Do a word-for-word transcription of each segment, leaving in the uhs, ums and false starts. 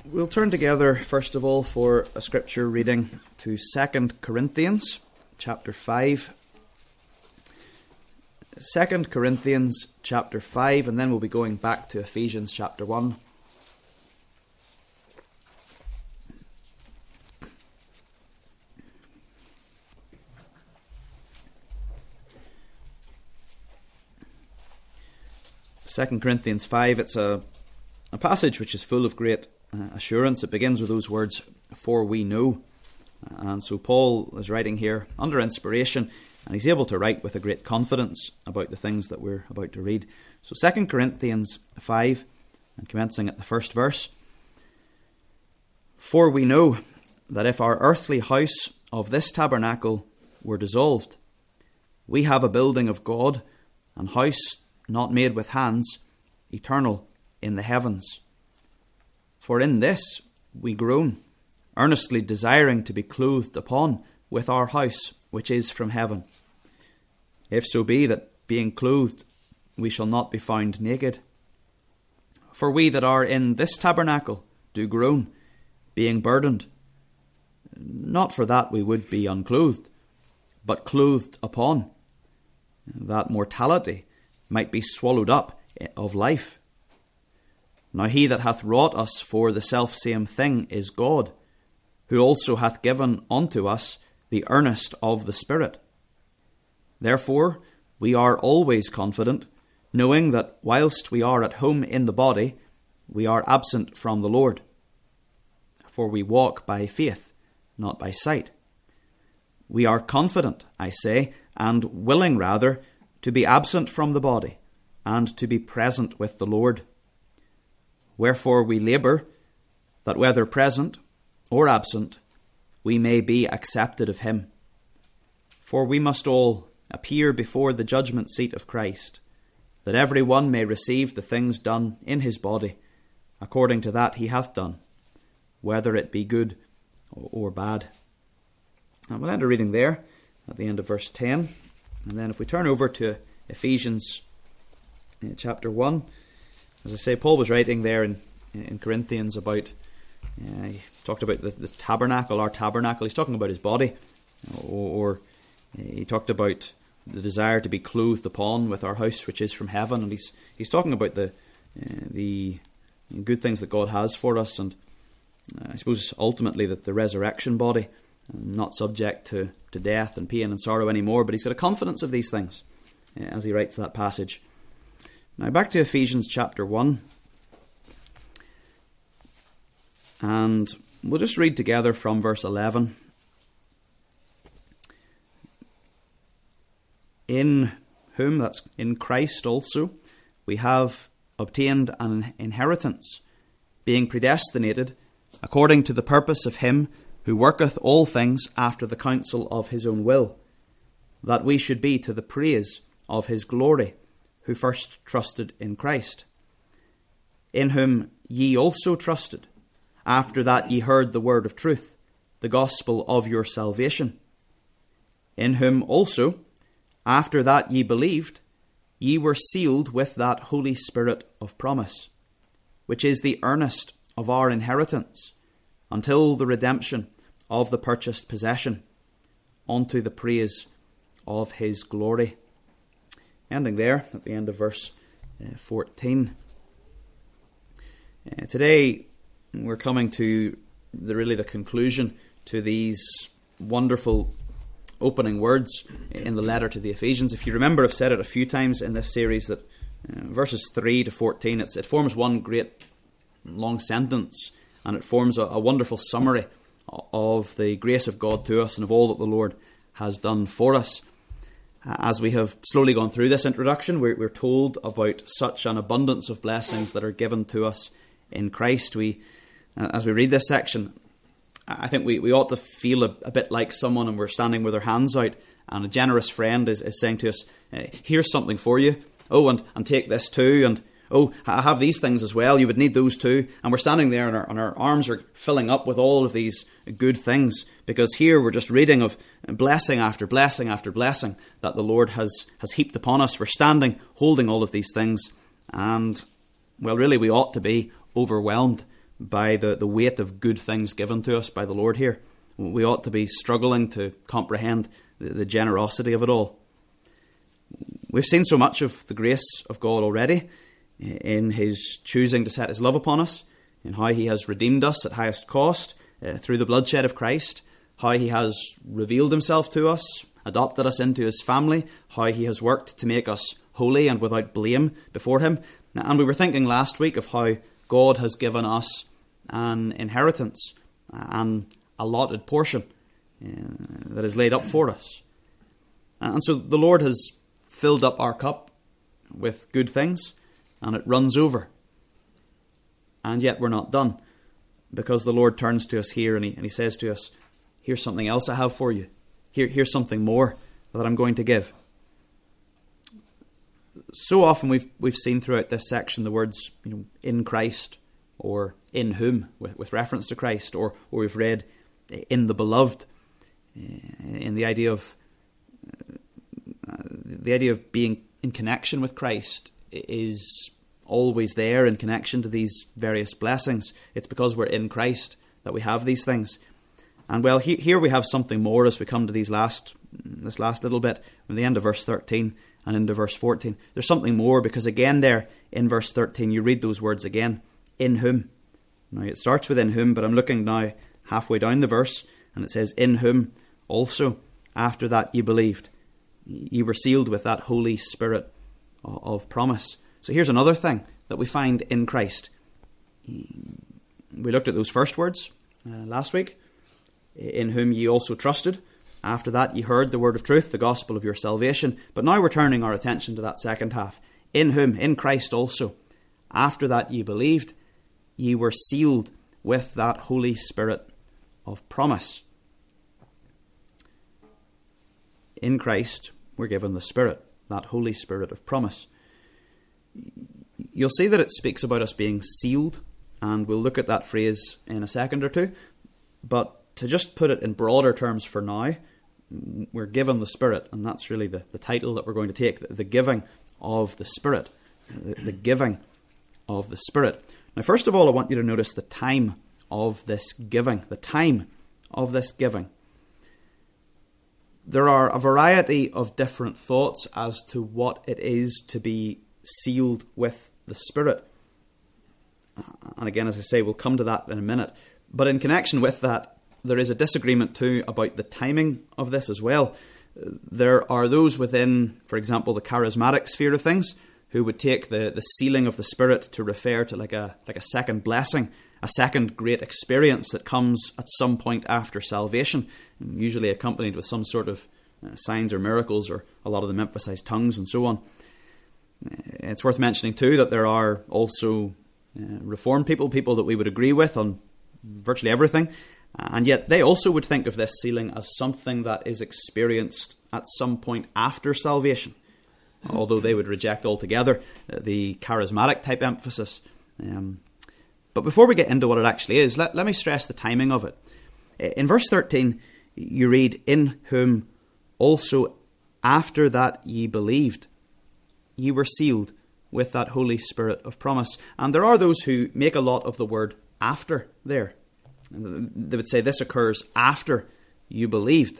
We'll turn together, first of all, for a scripture reading to Second Corinthians, chapter five. Second Corinthians, chapter five, and then we'll be going back to Ephesians, chapter one. Second Corinthians five, it's a, a passage which is full of great uh, assurance. It begins with those words, "For we know." And so Paul is writing here under inspiration, and he's able to write with a great confidence about the things that we're about to read. So Second Corinthians five, and commencing at the first verse. "For we know that if our earthly house of this tabernacle were dissolved, we have a building of God, an house not made with hands, eternal in the heavens. For in this we groan, earnestly desiring to be clothed upon with our house which is from heaven. If so be that, being clothed, we shall not be found naked. For we that are in this tabernacle do groan, being burdened, not for that we would be unclothed, but clothed upon, that mortality might be swallowed up of life. Now he that hath wrought us for the selfsame thing is God, who also hath given unto us the earnest of the Spirit. Therefore we are always confident, knowing that whilst we are at home in the body, we are absent from the Lord. For we walk by faith, not by sight. We are confident, I say, and willing rather, to be absent from the body, and to be present with the Lord. Wherefore we labour, that whether present or absent, we may be accepted of him. For we must all appear before the judgment seat of Christ, that every one may receive the things done in his body, according to that he hath done, whether it be good or bad." And we'll end our reading there at the end of verse ten. And then if we turn over to Ephesians uh, chapter one, as I say, Paul was writing there in, in Corinthians about, uh, he talked about the, the tabernacle, our tabernacle. He's talking about his body, or, or he talked about the desire to be clothed upon with our house which is from heaven. And he's he's talking about the uh, the good things that God has for us, and uh, I suppose ultimately that the resurrection body, not subject to, to death and pain and sorrow anymore, but he's got a confidence of these things uh, as he writes that passage. Now back to Ephesians chapter one, and we'll just read together from verse eleven. "In whom," that's in Christ also, "we have obtained an inheritance, being predestinated according to the purpose of him who worketh all things after the counsel of his own will, that we should be to the praise of his glory, who first trusted in Christ. In whom ye also trusted, after that ye heard the word of truth, the gospel of your salvation. In whom also, after that ye believed, ye were sealed with that Holy Spirit of promise, which is the earnest of our inheritance, until the redemption of the purchased possession, unto the praise of his glory." Ending there at the end of verse uh, fourteen. Uh, today we're coming to the really the conclusion to these wonderful opening words in the letter to the Ephesians. If you remember, I've said it a few times in this series that uh, verses three to fourteen, it's, it forms one great long sentence, and it forms a, a wonderful summary of the grace of God to us and of all that the Lord has done for us. As we have slowly gone through this introduction, we're, we're told about such an abundance of blessings that are given to us in Christ. We, as we read this section, I think we, we ought to feel a, a bit like someone, and we're standing with our hands out, and a generous friend is, is saying to us, "Here's something for you. Oh, and, and take this too, and oh, I have these things as well. You would need those too." And we're standing there, and our, and our arms are filling up with all of these good things, because here we're just reading of blessing after blessing after blessing that the Lord has, has heaped upon us. We're standing, holding all of these things, and, well, really we ought to be overwhelmed by the, the weight of good things given to us by the Lord here. We ought to be struggling to comprehend the, the generosity of it all. We've seen so much of the grace of God already in his choosing to set his love upon us, in how he has redeemed us at highest cost uh, through the bloodshed of Christ, how he has revealed himself to us, adopted us into his family, how he has worked to make us holy and without blame before him. And we were thinking last week of how God has given us an inheritance, an allotted portion uh, that is laid up for us. And so the Lord has filled up our cup with good things, and it runs over. And yet we're not done, because the Lord turns to us here and he, and he says to us, here's something else I have for you. Here, here's something more that I'm going to give. So often we've we've seen throughout this section the words, you know, in Christ, or in whom, with, with reference to Christ, or, or we've read in the beloved, in the idea of uh, the idea of being in connection with Christ is always there in connection to these various blessings. It's because we're in Christ that we have these things. And well, he, here we have something more as we come to these last this last little bit, from the end of verse thirteen and into verse fourteen. There's something more, because again there in verse thirteen you read those words again, in whom. Now it starts with in whom, but I'm looking now halfway down the verse, and it says, in whom also after that ye believed. Ye were sealed with that Holy Spirit of promise. So here's another thing that we find in Christ. We looked at those first words uh, last week. In whom ye also trusted. After that ye heard the word of truth, the gospel of your salvation. But now we're turning our attention to that second half. In whom, in Christ also. After that ye believed, ye were sealed with that Holy Spirit of promise. In Christ we're given the Spirit, that Holy Spirit of promise. You'll see that it speaks about us being sealed, and we'll look at that phrase in a second or two. But to just put it in broader terms for now, we're given the Spirit, and that's really the, the title that we're going to take, the, the giving of the Spirit. The, the giving of the Spirit. Now, first of all, I want you to notice the time of this giving. The time of this giving. There are a variety of different thoughts as to what it is to be sealed with the Spirit. And again, as I say, we'll come to that in a minute. But in connection with that, there is a disagreement too about the timing of this as well. There are those within, for example, the charismatic sphere of things, who would take the, the sealing of the Spirit to refer to like a like a second blessing, a second great experience that comes at some point after salvation, usually accompanied with some sort of uh, signs or miracles, or a lot of them emphasize tongues and so on. It's worth mentioning too that there are also uh, Reformed people, people that we would agree with on virtually everything, and yet they also would think of this sealing as something that is experienced at some point after salvation, although they would reject altogether the charismatic type emphasis. Um, but before we get into what it actually is, let, let me stress the timing of it. In verse thirteen, you read, in whom also after that ye believed, ye were sealed with that Holy Spirit of promise. And there are those who make a lot of the word after there. They would say this occurs after you believed.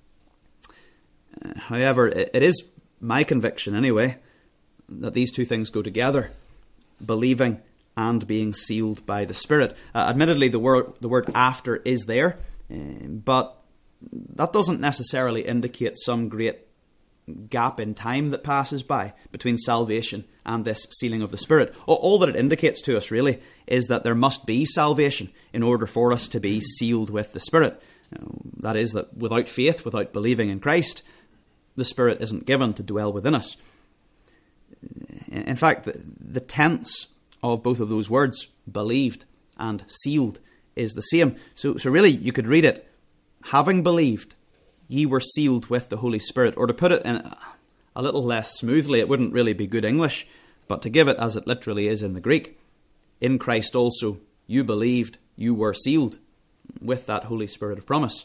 Uh, however, it, it is my conviction anyway that these two things go together, believing and being sealed by the Spirit. Uh, admittedly, the word the word after is there, uh, but that doesn't necessarily indicate some great gap in time that passes by between salvation and this sealing of the Spirit. All that it indicates to us really is that there must be salvation in order for us to be sealed with the Spirit. That is, that without faith, without believing in Christ, the Spirit isn't given to dwell within us. In fact, the, the tense of both of those words, believed and sealed, is the same. So, so really, you could read it, having believed, ye were sealed with the Holy Spirit. Or to put it in a little less smoothly, it wouldn't really be good English, but to give it as it literally is in the Greek, in Christ also you believed, you were sealed with that Holy Spirit of promise.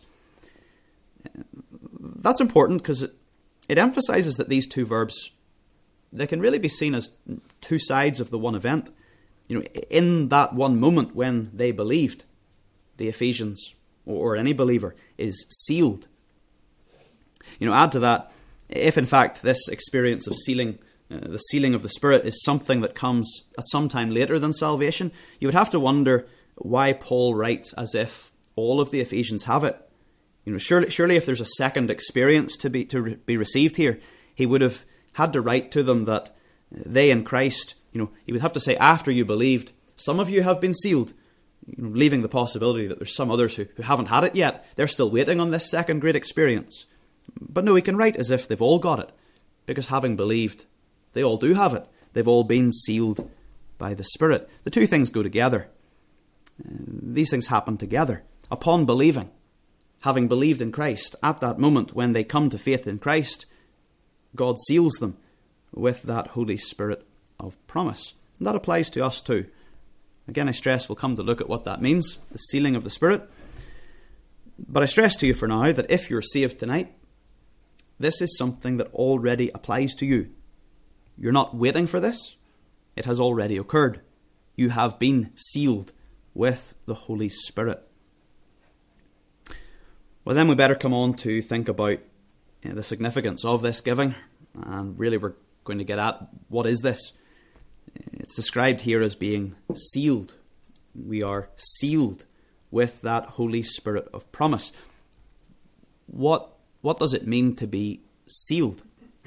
That's important because it, it emphasizes that these two verbs, they can really be seen as two sides of the one event. You know, in that one moment when they believed, the Ephesians, or any believer, is sealed. You know, add to that, if in fact this experience of sealing, uh, the sealing of the Spirit, is something that comes at some time later than salvation, you would have to wonder why Paul writes as if all of the Ephesians have it. You know, surely, surely if there's a second experience to be to re- be received here, he would have had to write to them that they in Christ, you know, he would have to say, after you believed, some of you have been sealed, you know, leaving the possibility that there's some others who, who haven't had it yet. They're still waiting on this second great experience. But no, he can write as if they've all got it, because having believed, they all do have it. They've all been sealed by the Spirit. The two things go together. These things happen together. Upon believing, having believed in Christ, at that moment when they come to faith in Christ, God seals them with that Holy Spirit of promise. And that applies to us too. Again, I stress we'll come to look at what that means, the sealing of the Spirit. But I stress to you for now that if you're saved tonight, this is something that already applies to you. You're not waiting for this. It has already occurred. You have been sealed with the Holy Spirit. Well, then we better come on to think about you know, the significance of this giving. And really we're going to get at, what is this? It's described here as being sealed. We are sealed with that Holy Spirit of promise. What what does it mean to be sealed?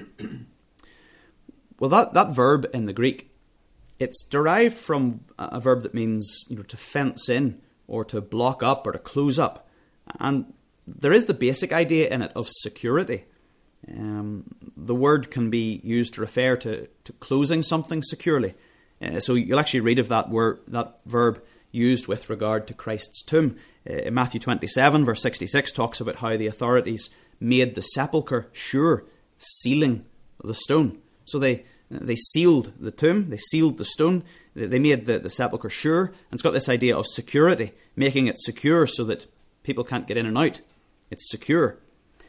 Well, that, that verb in the Greek, it's derived from a verb that means you know to fence in, or to block up, or to close up. And there is the basic idea in it of security. Um, the word can be used to refer to, to closing something securely. Uh, so you'll actually read of that word, that verb used with regard to Christ's tomb. Uh, Matthew twenty-seven, verse sixty-six, talks about how the authorities made the sepulchre sure, sealing the stone. So they they sealed the tomb, they sealed the stone, they made the, the sepulchre sure, and it's got this idea of security, making it secure so that people can't get in and out. It's secure.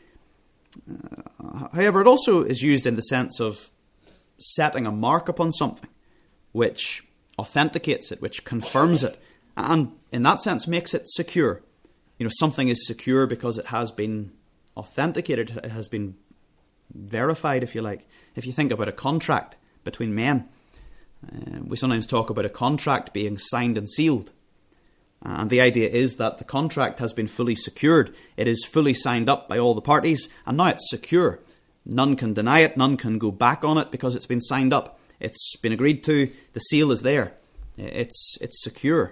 Uh, however, it also is used in the sense of setting a mark upon something, which authenticates it, which confirms it, and in that sense makes it secure. You know, something is secure because it has been authenticated, it has been verified, if you like. If you think about a contract between men, uh, we sometimes talk about a contract being signed and sealed. And the idea is that the contract has been fully secured. It is fully signed up by all the parties, and now it's secure. None can deny it, none can go back on it because it's been signed up. It's been agreed to, the seal is there. It's it's secure.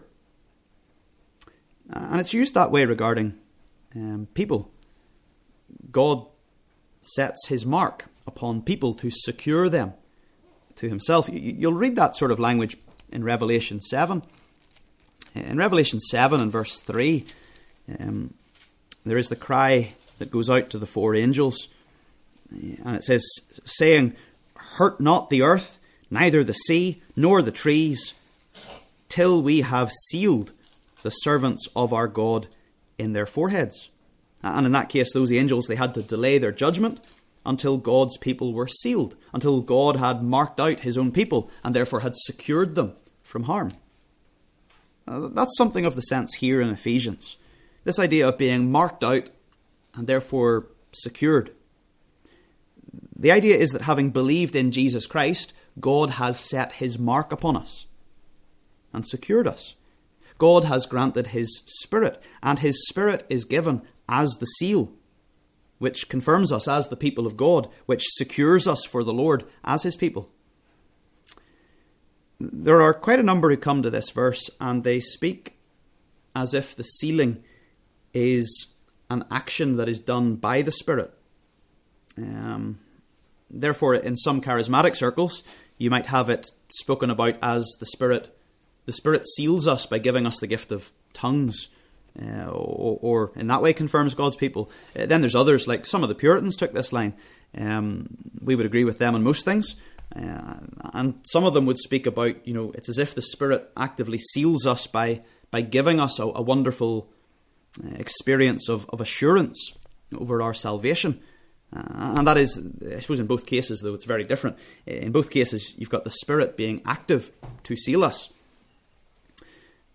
And it's used that way regarding um, people. God sets his mark upon people to secure them to himself. You'll read that sort of language in Revelation seven. In Revelation seven and verse three, um, there is the cry that goes out to the four angels. And it says, saying, hurt not the earth, neither the sea, nor the trees, till we have sealed the servants of our God in their foreheads. And in that case, those angels, they had to delay their judgment until God's people were sealed, until God had marked out his own people and therefore had secured them from harm. Uh, that's something of the sense here in Ephesians. This idea of being marked out and therefore secured. The idea is that having believed in Jesus Christ, God has set his mark upon us and secured us. God has granted his Spirit, and his Spirit is given as the seal, which confirms us as the people of God, which secures us for the Lord as his people. There are quite a number who come to this verse and they speak as if the sealing is an action that is done by the Spirit. Um, therefore, in some charismatic circles, you might have it spoken about as the Spirit. The Spirit seals us by giving us the gift of tongues, uh, or, or in that way confirms God's people. Uh, then there's others, like some of the Puritans took this line. Um, we would agree with them on most things. Uh, and some of them would speak about, you know, it's as if the Spirit actively seals us by by giving us a, a wonderful uh, experience of, of assurance over our salvation. Uh, and that is, I suppose in both cases, though, it's very different. In both cases, you've got the Spirit being active to seal us.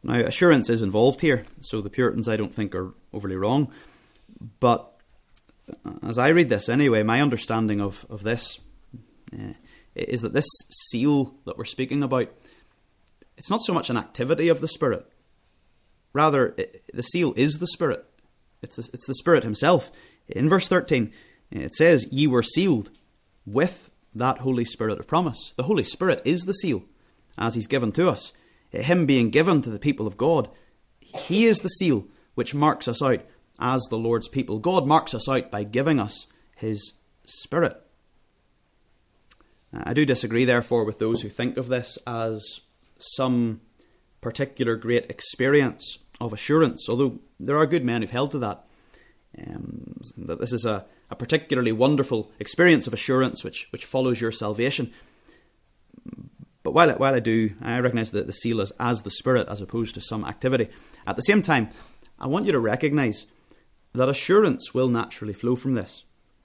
Now, assurance is involved here, so the Puritans, I don't think, are overly wrong. But as I read this anyway, my understanding of, of this uh, is that this seal that we're speaking about, it's not so much an activity of the Spirit. Rather, it, the seal is the Spirit. It's the, it's the Spirit himself. In verse thirteen, it says, "Ye were sealed with that Holy Spirit of promise." The Holy Spirit is the seal, as he's given to us. Him being given to the people of God, he is the seal which marks us out as the Lord's people. God marks us out by giving us his Spirit. I do disagree, therefore, with those who think of this as some particular great experience of assurance, although there are good men who've held to that. Um, that this is a, a particularly wonderful experience of assurance which, which follows your salvation. But while I, while I do, I recognise that the seal is as the Spirit as opposed to some activity. At the same time, I want you to recognise that assurance will naturally flow from this.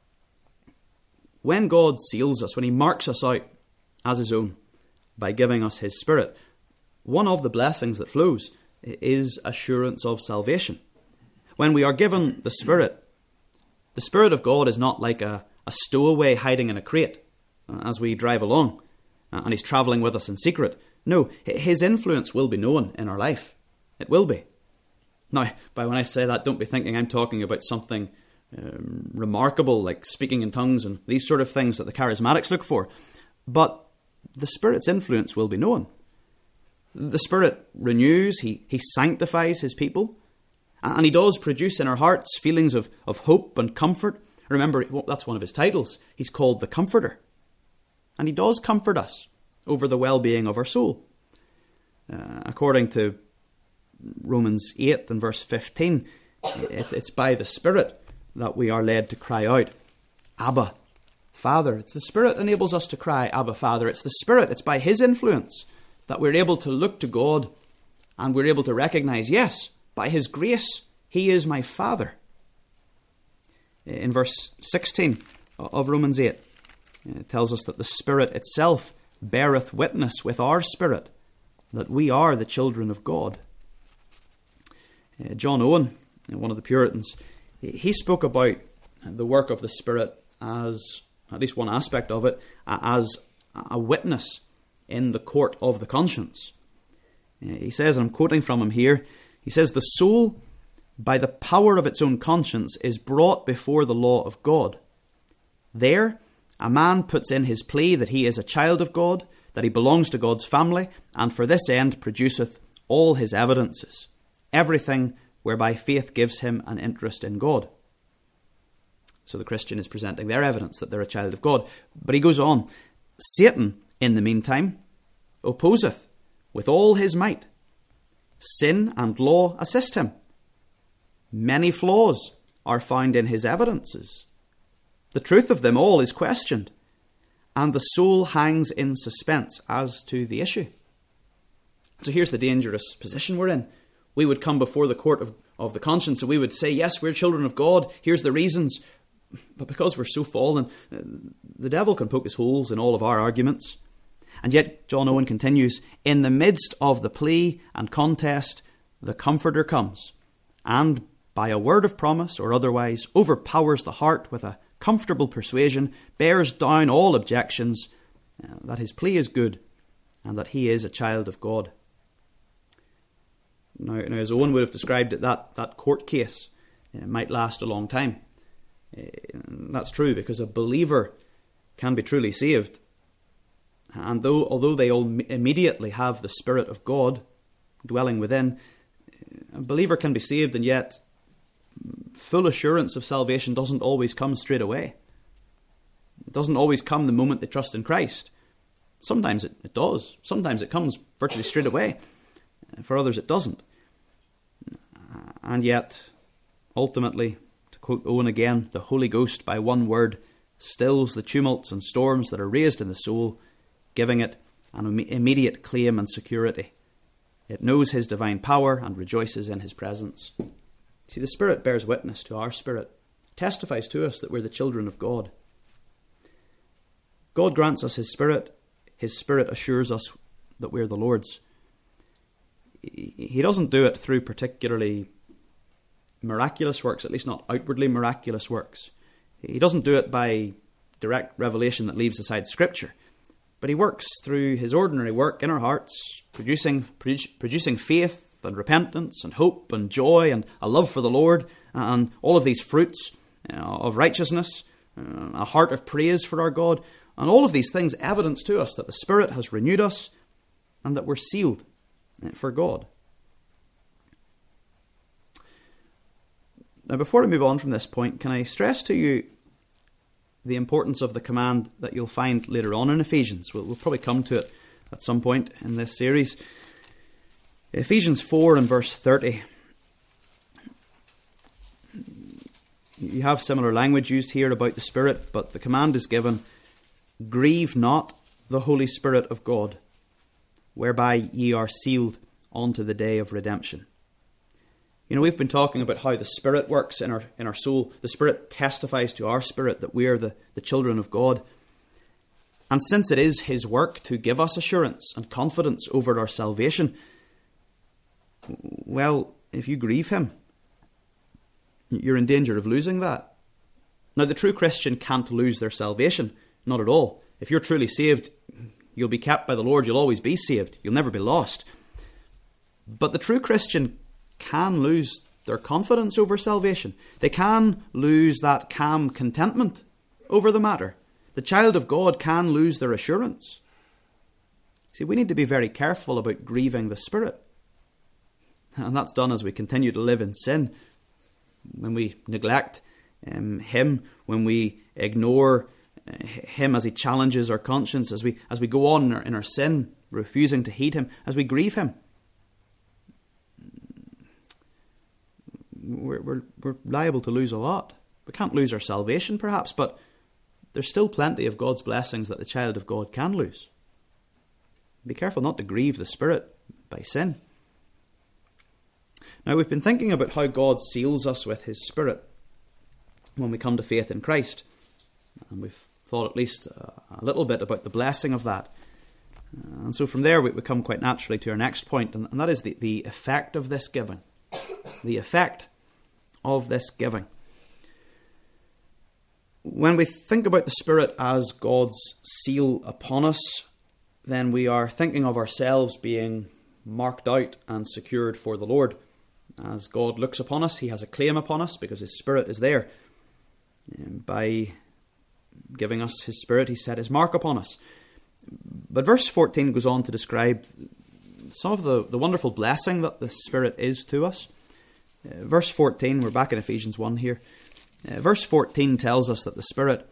When God seals us, when he marks us out as his own by giving us his Spirit, one of the blessings that flows is assurance of salvation. When we are given the Spirit, the Spirit of God is not like a, a stowaway hiding in a crate as we drive along, and he's travelling with us in secret. No, his influence will be known in our life. It will be. Now, by when I say that, don't be thinking I'm talking about something um, remarkable, like speaking in tongues and these sort of things that the charismatics look for. But the Spirit's influence will be known. The Spirit renews, he, he sanctifies his people, and he does produce in our hearts feelings of, of hope and comfort. Remember, that's one of his titles. He's called the Comforter. And he does comfort us over the well-being of our soul. Uh, according to Romans eight and verse fifteen, it, it's by the Spirit that we are led to cry out, Abba, Father. It's the Spirit enables us to cry, Abba, Father. It's the Spirit, it's by his influence that we're able to look to God and we're able to recognise, yes, by his grace, he is my Father. In verse sixteen of Romans eight, it tells us that the Spirit itself beareth witness with our spirit that we are the children of God. Uh, John Owen, one of the Puritans, he spoke about the work of the Spirit as, at least one aspect of it, as a witness in the court of the conscience. Uh, he says, and I'm quoting from him here, he says, "The soul, by the power of its own conscience, is brought before the law of God. There, a man puts in his plea that he is a child of God, that he belongs to God's family, and for this end produceth all his evidences, everything whereby faith gives him an interest in God." So the Christian is presenting their evidence that they're a child of God. But he goes on, "Satan, in the meantime, opposeth with all his might. Sin and law assist him. Many flaws are found in his evidences. The truth of them all is questioned, and the soul hangs in suspense as to the issue." So here's the dangerous position we're in. We would come before the court of, of the conscience and we would say, yes, we're children of God, here's the reasons. But because we're so fallen, the devil can poke his holes in all of our arguments. And yet, John Owen continues, "In the midst of the plea and contest, the Comforter comes, and by a word of promise or otherwise overpowers the heart with a comfortable persuasion, bears down all objections, uh, that his plea is good and that he is a child of God." Now, now as Owen would have described it, that, that court case uh, might last a long time. Uh, that's true, because a believer can be truly saved. And though, although they all immediately have the Spirit of God dwelling within, a believer can be saved, and yet full assurance of salvation doesn't always come straight away. It doesn't always come the moment they trust in Christ. Sometimes it, it does. Sometimes it comes virtually straight away. For others it doesn't. And yet, ultimately, to quote Owen again, the Holy Ghost by one word stills the tumults and storms that are raised in the soul, giving it an immediate claim and security. It knows his divine power and rejoices in his presence. See, the Spirit bears witness to our spirit, testifies to us that we're the children of God. God grants us his Spirit. His Spirit assures us that we're the Lord's. he doesn't do it through particularly miraculous works, at least not outwardly miraculous works. He doesn't do it by direct revelation that leaves aside Scripture. But he works through his ordinary work in our hearts, producing, produ- producing faith and repentance and hope and joy and a love for the Lord and all of these fruits uh, of righteousness, uh, a heart of praise for our God. And all of these things evidence to us that the Spirit has renewed us and that we're sealed for God. Now, before I move on from this point, can I stress to you the importance of the command that you'll find later on in Ephesians? We'll, we'll probably come to it at some point in this series. Ephesians four and verse thirty. You have similar language used here about the Spirit, but the command is given, "Grieve not the Holy Spirit of God, whereby ye are sealed unto the day of redemption." You know, we've been talking about how the Spirit works in our in our soul. The Spirit testifies to our spirit that we are the, the children of God. And since it is his work to give us assurance and confidence over our salvation, well, if you grieve him, you're in danger of losing that. Now, the true Christian can't lose their salvation. Not at all. If you're truly saved, you'll be kept by the Lord. You'll always be saved. You'll never be lost. But the true Christian can lose their confidence over salvation. They can lose that calm contentment over the matter. The child of God can lose their assurance. See, we need to be very careful about grieving the Spirit. And that's done as we continue to live in sin. When we neglect um, him, when we ignore uh, him as he challenges our conscience, as we as we go on in our, in our sin, refusing to heed him, as we grieve him, We're, we're, we're liable to lose a lot. We can't lose our salvation, perhaps, but there's still plenty of God's blessings that the child of God can lose. Be careful not to grieve the Spirit by sin. Now, we've been thinking about how God seals us with his Spirit when we come to faith in Christ. And we've thought at least a little bit about the blessing of that. And so from there we, we come quite naturally to our next point, and, and that is the, the effect of this giving. The effect of this giving. When we think about the Spirit as God's seal upon us, then we are thinking of ourselves being marked out and secured for the Lord. As God looks upon us, he has a claim upon us because his Spirit is there. And by giving us his Spirit, he set his mark upon us. But verse fourteen goes on to describe some of the, the wonderful blessing that the Spirit is to us. Uh, verse fourteen, we're back in Ephesians one here. Uh, verse fourteen tells us that the Spirit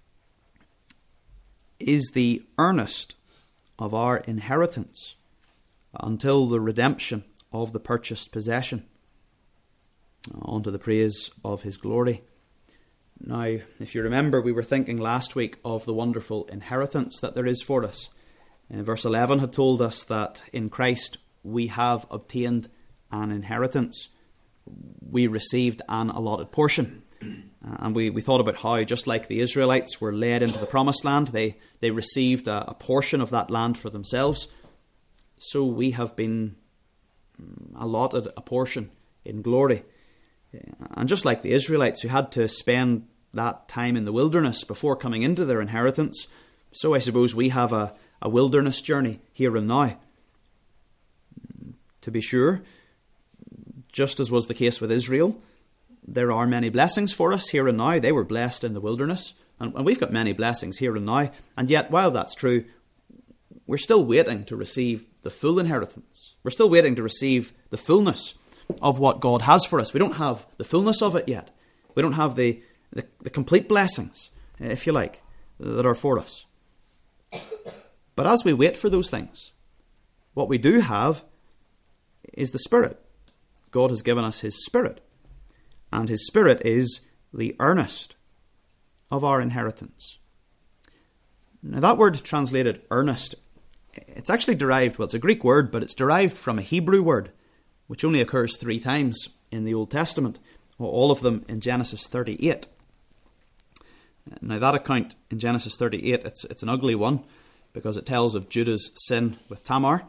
is the earnest of our inheritance until the redemption of the purchased possession, unto the praise of his glory. Now, if you remember, we were thinking last week of the wonderful inheritance that there is for us. Uh, verse eleven had told us that in Christ we have obtained an inheritance. We received an allotted portion. Uh, and we, we thought about how, just like the Israelites were led into the promised land, they, they received a, a portion of that land for themselves. So we have been allotted a portion in glory. And just like the Israelites who had to spend that time in the wilderness before coming into their inheritance, so I suppose we have a, a wilderness journey here and now. To be sure, just as was the case with Israel, there are many blessings for us here and now. They were blessed in the wilderness, and, and we've got many blessings here and now. And yet, while that's true, we're still waiting to receive the full inheritance. We're still waiting to receive the fullness of what God has for us. We don't have the fullness of it yet. We don't have the, the, the complete blessings, if you like, that are for us. But as we wait for those things, what we do have is the Spirit. God has given us his Spirit. And his Spirit is the earnest of our inheritance. Now, that word translated earnest, it's actually derived, well, it's a Greek word, but it's derived from a Hebrew word, which only occurs three times in the Old Testament, all of them in Genesis thirty-eight. Now, that account in Genesis thirty-eight, it's, it's an ugly one, because it tells of Judah's sin with Tamar.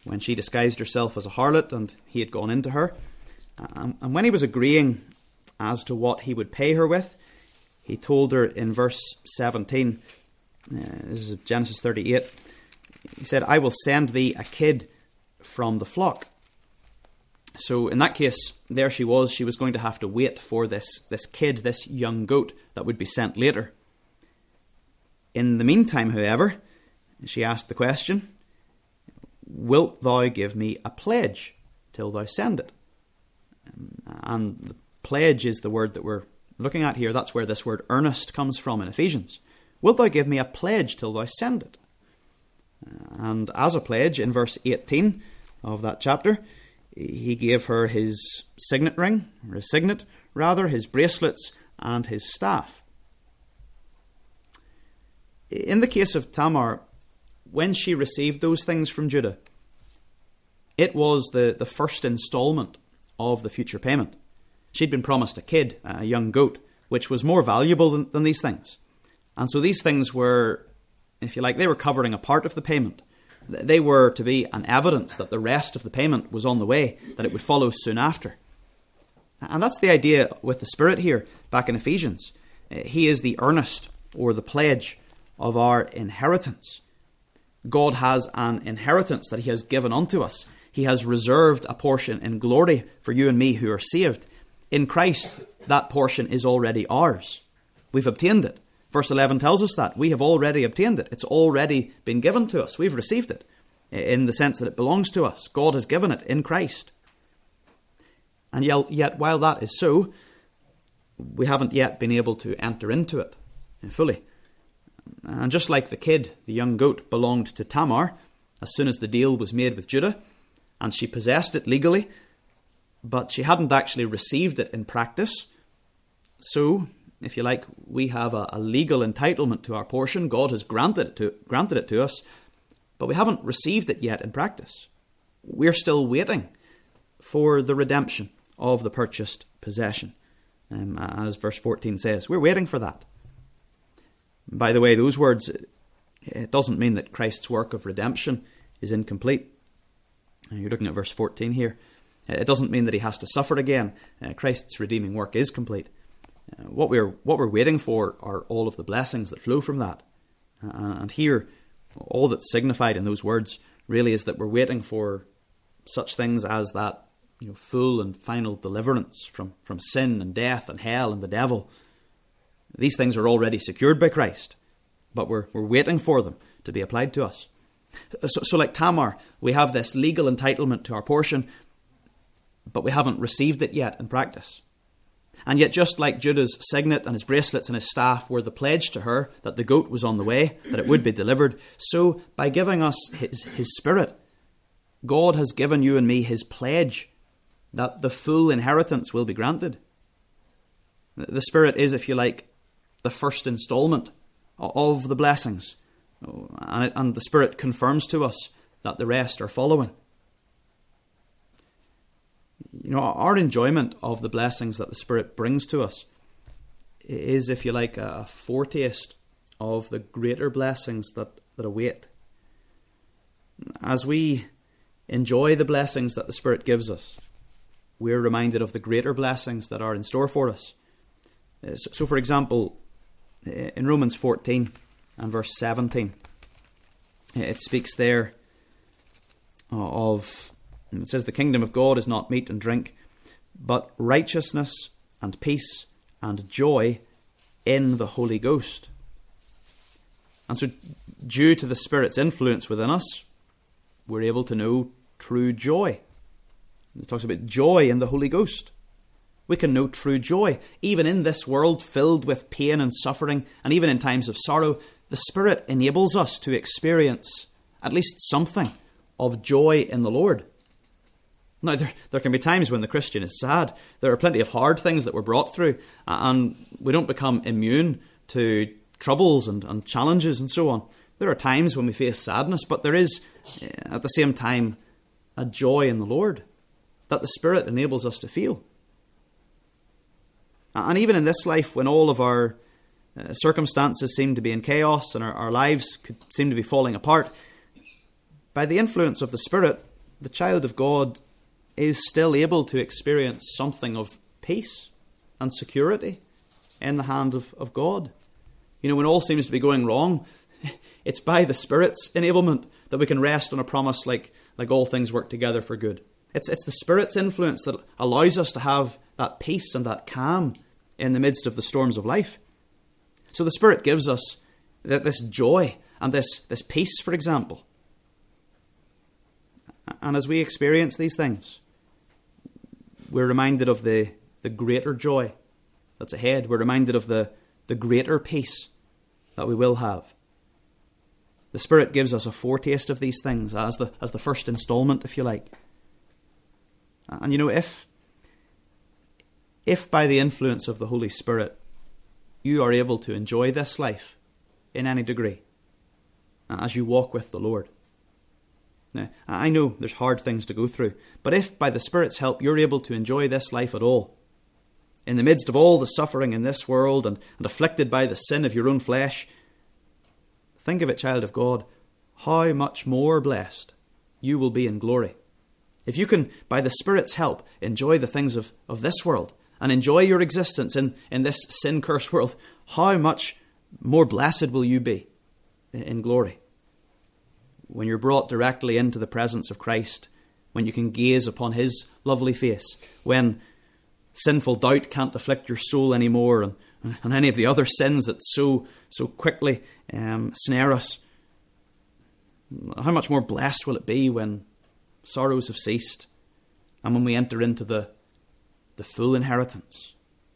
when she disguised herself as a harlot and he had gone into her. Um, and when he was agreeing as to what he would pay her with, he told her in verse seventeen, uh, this is Genesis thirty-eight, he said, "I will send thee a kid from the flock." So in that case, there she was, she was going to have to wait for this, this kid, this young goat that would be sent later. In the meantime, however, she asked the question, "Wilt thou give me a pledge till thou send it?" And the pledge is the word that we're looking at here. That's where this word earnest comes from in Ephesians. "Wilt thou give me a pledge till thou send it?" And as a pledge, in verse eighteen of that chapter, he gave her his signet ring, or his signet, rather, his bracelets and his staff. In the case of Tamar, when she received those things from Judah, it was the, the first instalment of the future payment. She'd been promised a kid, a young goat, which was more valuable than, than these things. And so these things were, if you like, they were covering a part of the payment. They were to be an evidence that the rest of the payment was on the way, that it would follow soon after. And that's the idea with the Spirit here, back in Ephesians. He is the earnest, or the pledge, of our inheritance. God has an inheritance that he has given unto us. He has reserved a portion in glory for you and me who are saved. In Christ, that portion is already ours. We've obtained it. Verse eleven tells us that. We have already obtained it. It's already been given to us. We've received it in the sense that it belongs to us. God has given it in Christ. And yet, while that is so, we haven't yet been able to enter into it fully. And just like the kid, the young goat, belonged to Tamar as soon as the deal was made with Judah, and she possessed it legally, but she hadn't actually received it in practice. So, if you like, we have a, a legal entitlement to our portion. God has granted it to, granted it to us, but we haven't received it yet in practice. We're still waiting for the redemption of the purchased possession, um, as verse fourteen says. We're waiting for that. By the way, those words, it doesn't mean that Christ's work of redemption is incomplete. You're looking at verse fourteen here. It doesn't mean that he has to suffer again. Uh, Christ's redeeming work is complete. Uh, what we're what we're waiting for are all of the blessings that flow from that. Uh, and here, all that's signified in those words really is that we're waiting for such things as that, you know, full and final deliverance from, from sin and death and hell and the devil. These things are already secured by Christ, but we're we're waiting for them to be applied to us. So, so like Tamar, we have this legal entitlement to our portion, but we haven't received it yet in practice. And yet, just like Judah's signet and his bracelets and his staff were the pledge to her that the goat was on the way, that it would be delivered, so by giving us his, his Spirit, God has given you and me his pledge that the full inheritance will be granted. The Spirit is, if you like, the first instalment of the blessings. And, it, and the Spirit confirms to us that the rest are following. You know, our enjoyment of the blessings that the Spirit brings to us is, if you like, a foretaste of the greater blessings that, that await. As we enjoy the blessings that the Spirit gives us, we're reminded of the greater blessings that are in store for us. So, so for example, in Romans fourteen and verse seventeen, it speaks there of, it says, the kingdom of God is not meat and drink, but righteousness and peace and joy in the Holy Ghost. And so, due to the Spirit's influence within us, we're able to know true joy. It talks about joy in the Holy Ghost. We can know true joy. Even in this world filled with pain and suffering, and even in times of sorrow, the Spirit enables us to experience at least something of joy in the Lord. Now, there, there can be times when the Christian is sad. There are plenty of hard things that we're brought through, and we don't become immune to troubles and, and challenges and so on. There are times when we face sadness, but there is, at the same time, a joy in the Lord that the Spirit enables us to feel. And even in this life, when all of our uh, circumstances seem to be in chaos and our, our lives could seem to be falling apart, by the influence of the Spirit, the child of God is still able to experience something of peace and security in the hand of, of God. You know, when all seems to be going wrong, it's by the Spirit's enablement that we can rest on a promise like, like all things work together for good. It's, it's the Spirit's influence that allows us to have that peace and that calm in the midst of the storms of life. So the Spirit gives us that this joy and this, this peace, for example. And as we experience these things, we're reminded of the, the greater joy that's ahead. We're reminded of the, the greater peace that we will have. The Spirit gives us a foretaste of these things as the, as the first instalment, if you like. And you know, if, if by the influence of the Holy Spirit you are able to enjoy this life in any degree as you walk with the Lord. Now, I know there's hard things to go through, but if by the Spirit's help you're able to enjoy this life at all, in the midst of all the suffering in this world and, and afflicted by the sin of your own flesh, think of it, child of God, how much more blessed you will be in glory. If you can, by the Spirit's help, enjoy the things of, of this world and enjoy your existence in, in this sin-cursed world, how much more blessed will you be in, in glory? When you're brought directly into the presence of Christ, when you can gaze upon His lovely face, when sinful doubt can't afflict your soul anymore, and, and any of the other sins that so so quickly um, snare us. How much more blessed will it be when sorrows have ceased and when we enter into the, the full inheritance?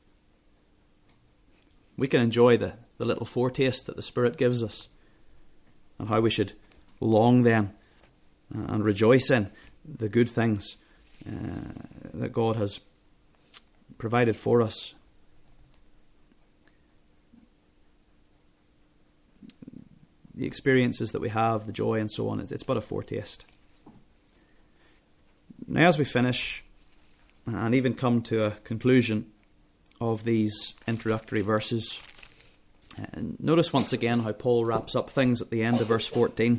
We can enjoy the, the little foretaste that the Spirit gives us, and how we should long then and rejoice in the good things uh, that God has provided for us. The experiences that we have, the joy and so on, it's but a foretaste. Now, as we finish and even come to a conclusion of these introductory verses, uh, notice once again how Paul wraps up things at the end of verse fourteen.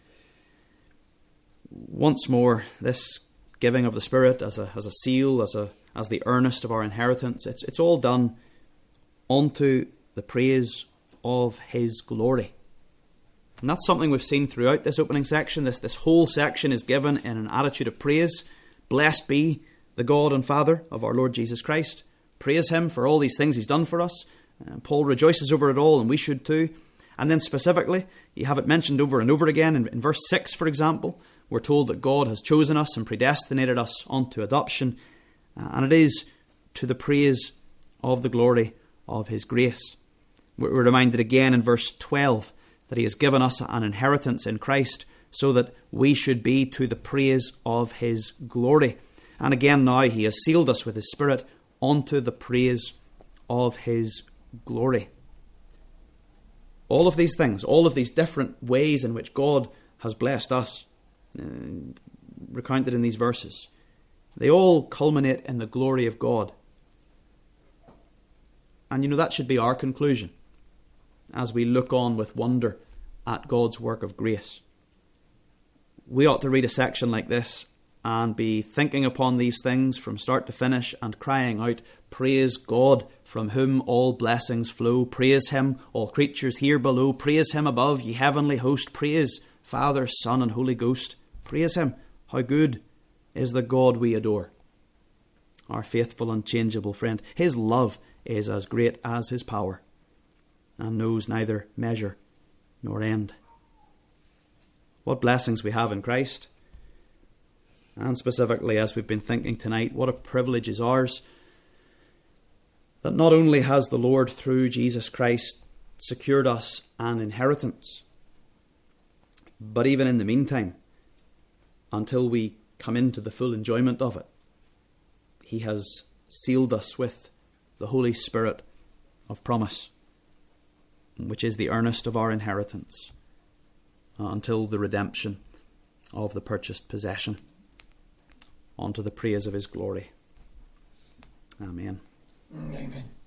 Once more, this giving of the Spirit as a as a seal, as a as the earnest of our inheritance, it's it's all done unto the praise of His glory. And that's something we've seen throughout this opening section. This, this whole section is given in an attitude of praise. Blessed be the God and Father of our Lord Jesus Christ. Praise Him for all these things He's done for us. And Paul rejoices over it all, and we should too. And then specifically, you have it mentioned over and over again. In, in verse six, for example, we're told that God has chosen us and predestinated us unto adoption. And it is to the praise of the glory of His grace. We're reminded again in verse twelve that He has given us an inheritance in Christ so that we should be to the praise of His glory. And again now He has sealed us with His Spirit unto the praise of His glory. All of these things, all of these different ways in which God has blessed us, uh, recounted in these verses, they all culminate in the glory of God. And you know, that should be our conclusion as we look on with wonder at God's work of grace. We ought to read a section like this and be thinking upon these things from start to finish and crying out, praise God, from whom all blessings flow. Praise Him, all creatures here below. Praise Him above, ye heavenly host. Praise Father, Son, and Holy Ghost. Praise Him. How good is the God we adore, our faithful and changeable friend. His love is as great as His power, and knows neither measure nor end. What blessings we have in Christ. And specifically, as we've been thinking tonight, what a privilege is ours that not only has the Lord through Jesus Christ secured us an inheritance, but even in the meantime, until we come into the full enjoyment of it, He has sealed us with the Holy Spirit of promise, which is the earnest of our inheritance uh, until the redemption of the purchased possession, unto the praise of His glory. Amen. Amen.